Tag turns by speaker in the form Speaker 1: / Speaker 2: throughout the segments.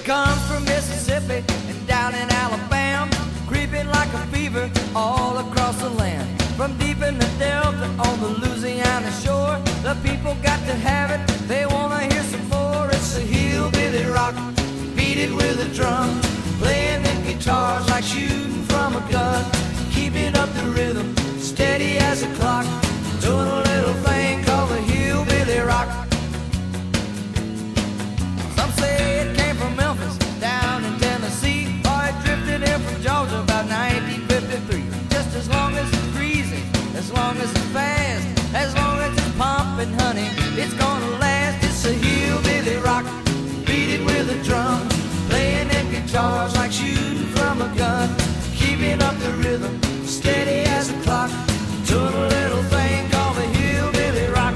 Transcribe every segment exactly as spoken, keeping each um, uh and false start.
Speaker 1: comes from Mississippi and down in Alabama, creeping like a fever all across the land. From deep in the Delta on the Louisiana shore, the people got to have it, they wanna hear some more. It's a hillbilly rock, beat it with a drum, playing the guitars like shooting from a gun, keeping up the rhythm, steady as a clock, doing a little thing called the hillbilly rock. Some say it came from Memphis, down in Tennessee, or it drifted in from Georgia about nineteen fifty-three. Just as long as it's greasy, as long as it's fast, as long as it's pumping, honey, it's gonna last. It's a hillbilly rock, beat it with a drum, playing them guitars like shooting from a gun, keeping up the rhythm, steady as a clock, doing a little thing called the hillbilly rock.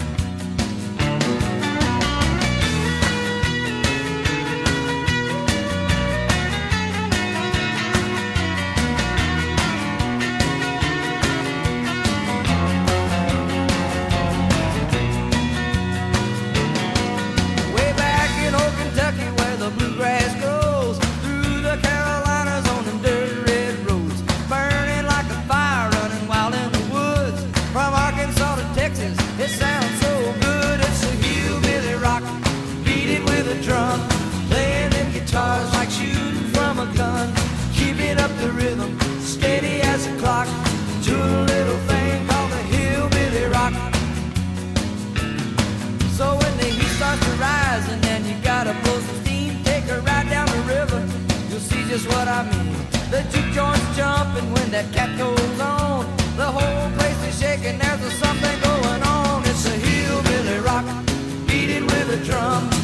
Speaker 1: Way back in old Kentucky where the bluegrass grows, through the Carolinas on them dirt red roads, burning like a fire running wild in the woods. From Arkansas to Texas, it sounds so good. It's a hillbilly rock, beat it with a drum, playing them guitars like shooting from a gun, keeping up the rhythm, steady as a clock, doing a little thing called the hillbilly rock. So when the heat starts to rise and then you gotta blow some steam, take a ride down the river, you'll see just what I mean. The juke joint's jumping when that cat goes on, the whole place is shaking, there's a something going on. It's a hillbilly rock, beat it with a drum,